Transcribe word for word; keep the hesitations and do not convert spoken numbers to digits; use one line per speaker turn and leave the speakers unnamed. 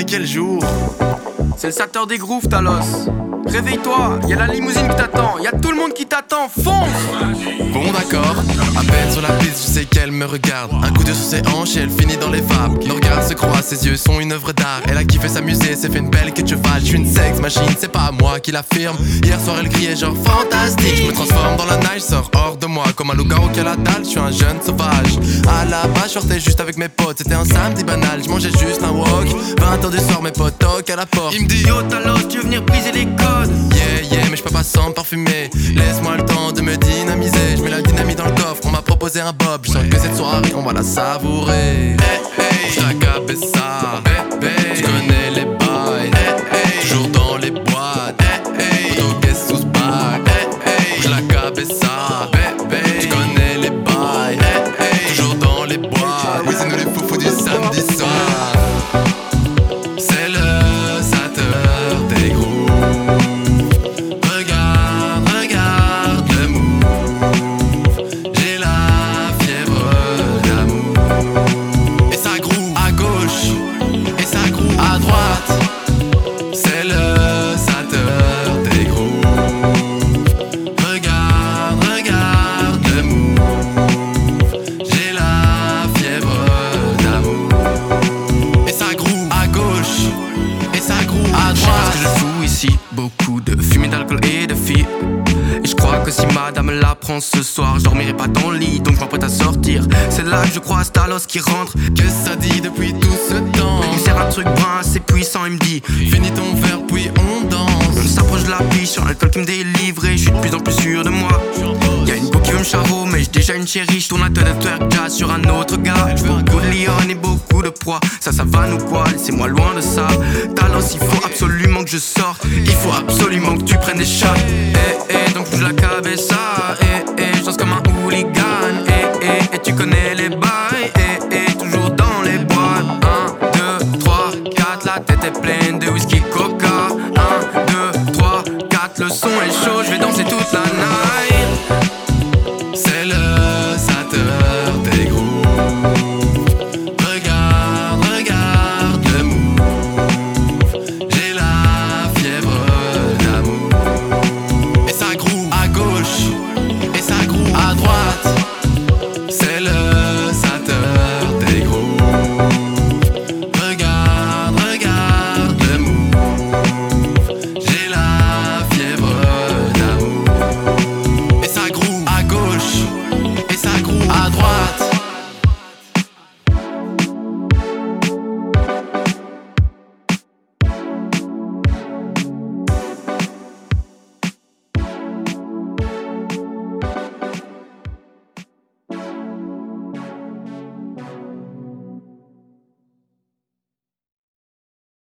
est quel jour?
C'est le sept heures des grooves, Talos. Réveille-toi, y'a la limousine qui t'attend, y'a tout le monde qui t'attend, fonce!
Bon d'accord, à peine sur la piste, je sais qu'elle me regarde. Un coup de sur ses hanches et elle finit dans les vapes. Nos regards se croisent, ses yeux sont une œuvre d'art. Elle a kiffé s'amuser, s'est fait une belle queue de cheval. Je suis une sex machine, c'est pas moi qui l'affirme. Hier soir elle criait genre fantastique. Je me transforme dans la neige, sors hors de moi. Comme un loup-garou qui a la dalle, je suis un jeune sauvage. À la base, je sortais juste avec mes potes. C'était un samedi banal, je mangeais juste un wok. Vingt heures du soir, mes potes toquent à la porte.
Il me dit yo Talos, tu veux venir briser les codes?
Yeah yeah, mais je peux pas sans me parfumer. Laisse-moi le temps de me dynamiser. Je mets la dynamite dans le coffre, on m'a proposé un bob. Je sens que cette soirée, on va la savourer. Hey hey, je la cabessa. Hey hey, tu connais les bails. Hey hey, toujours dans les boîtes. Hey hey, photo guest sous bac. Hey hey, je la cabessa. Hey hey, tu connais les bails. Hey hey, toujours dans les boîtes. Oui, c'est nous les foufous du samedi soir. C'est le sept heures des grooves. Regarde, regarde le move. J'ai la fièvre d'amour. Et ça groove à gauche, et ça groove à droite. C'est le sept heures des grooves. Regarde, regarde le move. J'ai la fièvre d'amour. Et ça groove à gauche, et ça groove à droite.
Je sais pas ce que je fous ici, beaucoup de fumée, d'alcool et de filles. Et je crois que si madame l'apprend ce soir, je dormirai pas dans le lit, donc je m'apprête à sortir. C'est là que je croise Talos qui rentre.
Qu'est-ce que ça dit depuis tout ce temps?
Il me sert un truc brun assez puissant, il me dit
Finis ton verre puis on danse.
on s'approche de la piste sur l'alcool qui me délivre. Et je suis de plus en plus sûr de moi. Y'a une go qui veut me charo, mais j'ai déjà une chérie. Je tourne un tonne de twerk jazz sur un autre gars. Beaucoup de lion et beaucoup de poids. Ça, ça va nous quoi? Laissez-moi loin de ça. Talos, il faut absolument que je sorte. Il faut absolument que tu prennes des shots. Eh, eh, donc je la cabessa.